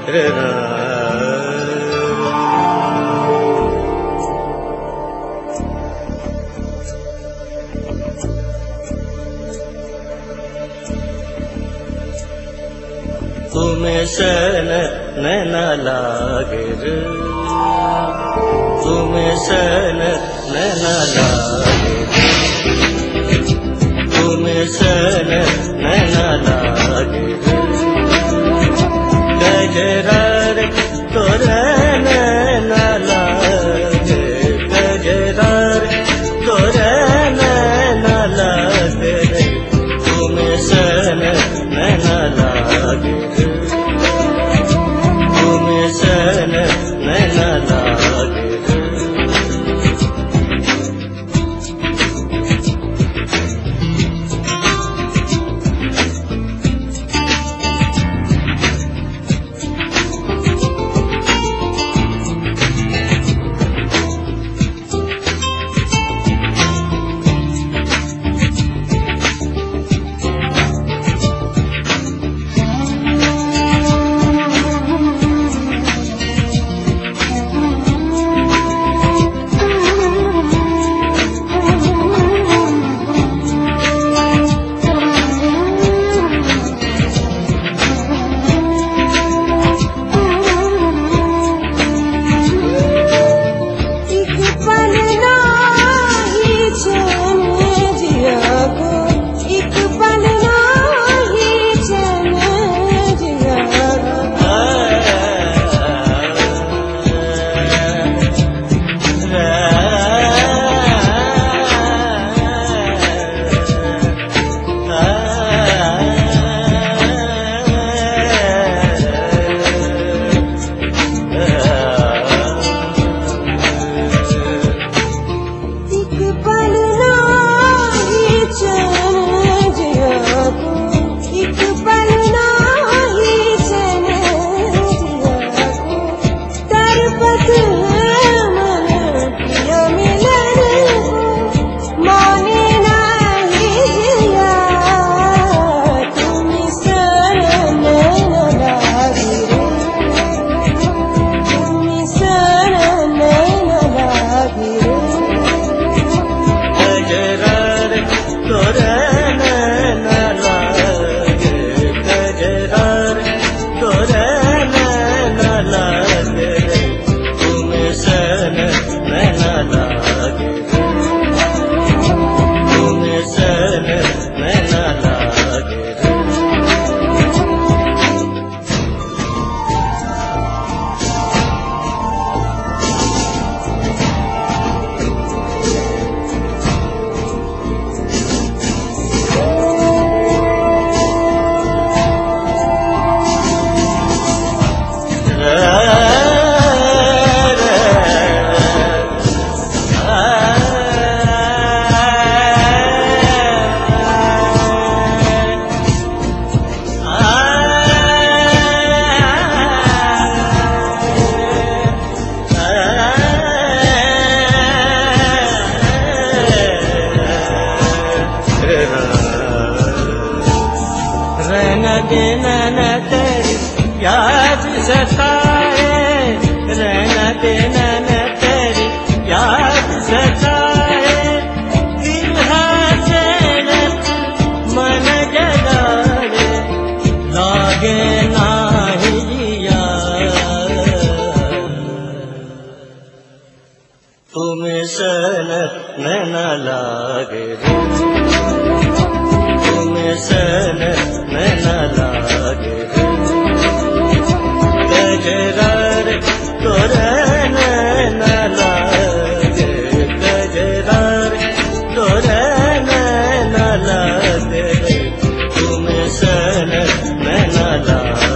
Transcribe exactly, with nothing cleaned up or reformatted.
तुम्हें सन नैना लागे रे, तुम्हें सन नैना लागे रे, तुम्हें सन नैना लागे रे, गजरा रे तोरे नैना लागे, गजरा रे तोरे नैना लागे रे, तुम्हें सन नैना लागे रे, तुम्हें सन नैना लागे रे। याद सताए, रहना देना न तेरी याद सताए, दिल हाथे मन जगाए, लागे नाही यार, तुम्हें सन नैना लागे रे, तुम्हें सन नैना लागे रे, गजरा रे तोरे नैना लागे, गजरा रे तोरे नैना लागे, तुम्हें सन नैना लागे।